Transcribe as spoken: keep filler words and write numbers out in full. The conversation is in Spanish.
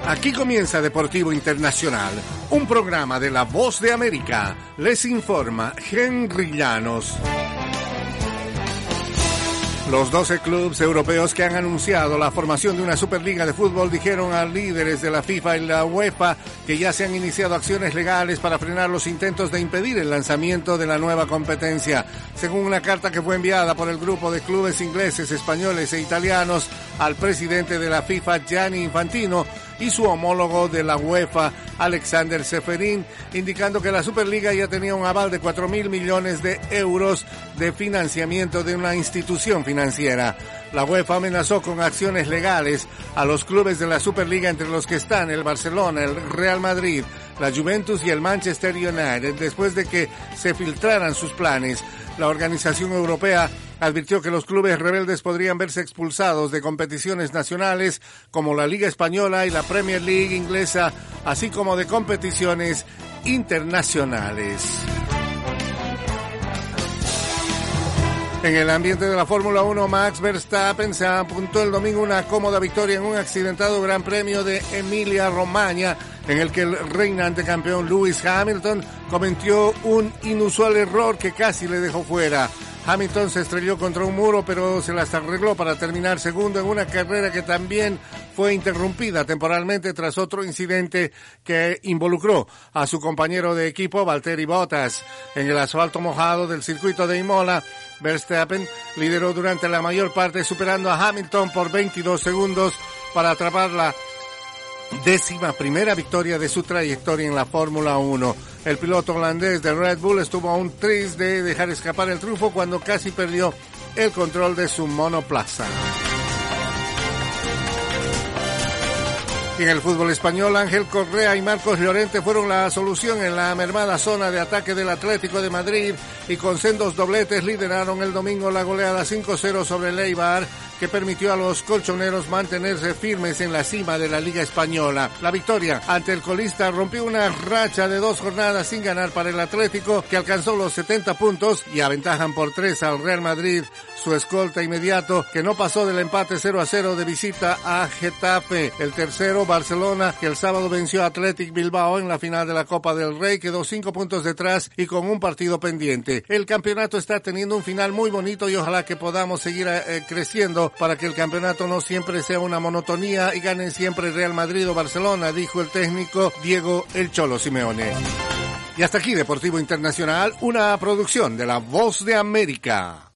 Aquí comienza Deportivo Internacional, un programa de La Voz de América. Les informa Henry Llanos. Los doce clubes europeos que han anunciado la formación de una Superliga de fútbol dijeron a líderes de la FIFA y la UEFA que ya se han iniciado acciones legales para frenar los intentos de impedir el lanzamiento de la nueva competencia. Según una carta que fue enviada por el grupo de clubes ingleses, españoles e italianos al presidente de la FIFA, Gianni Infantino, y su homólogo de la UEFA, Alexander Seferin, indicando que la Superliga ya tenía un aval de cuatro mil millones de euros de financiamiento de una institución financiera. La UEFA amenazó con acciones legales a los clubes de la Superliga, entre los que están el Barcelona, el Real Madrid, la Juventus y el Manchester United, después de que se filtraran sus planes. La organización europea advirtió que los clubes rebeldes podrían verse expulsados de competiciones nacionales como la Liga Española y la Premier League inglesa, así como de competiciones internacionales. En el ambiente de la Fórmula uno, Max Verstappen se apuntó el domingo una cómoda victoria en un accidentado Gran Premio de Emilia-Romagna, en el que el reinante campeón Lewis Hamilton cometió un inusual error que casi le dejó fuera. Hamilton se estrelló contra un muro, pero se las arregló para terminar segundo en una carrera que también fue interrumpida temporalmente tras otro incidente que involucró a su compañero de equipo, Valtteri Bottas. En el asfalto mojado del circuito de Imola, Verstappen lideró durante la mayor parte, superando a Hamilton por veintidós segundos para atrapar la décima primera victoria de su trayectoria en la Fórmula uno. El piloto holandés de Red Bull estuvo a un tris de dejar escapar el triunfo cuando casi perdió el control de su monoplaza. Y en el fútbol español, Ángel Correa y Marcos Llorente fueron la solución en la mermada zona de ataque del Atlético de Madrid y con sendos dobletes lideraron el domingo la goleada cinco cero sobre el Eibar, que permitió a los colchoneros mantenerse firmes en la cima de la Liga Española. La victoria ante el colista rompió una racha de dos jornadas sin ganar para el Atlético, que alcanzó los setenta puntos y aventajan por tres al Real Madrid, su escolta inmediato, que no pasó del empate cero a cero de visita a Getafe. El tercero, Barcelona, que el sábado venció a Athletic Bilbao en la final de la Copa del Rey, quedó cinco puntos detrás y con un partido pendiente. El campeonato está teniendo un final muy bonito y ojalá que podamos seguir eh, creciendo para que el campeonato no siempre sea una monotonía y ganen siempre Real Madrid o Barcelona, dijo el técnico Diego El Cholo Simeone. Y hasta aquí Deportivo Internacional, una producción de La Voz de América.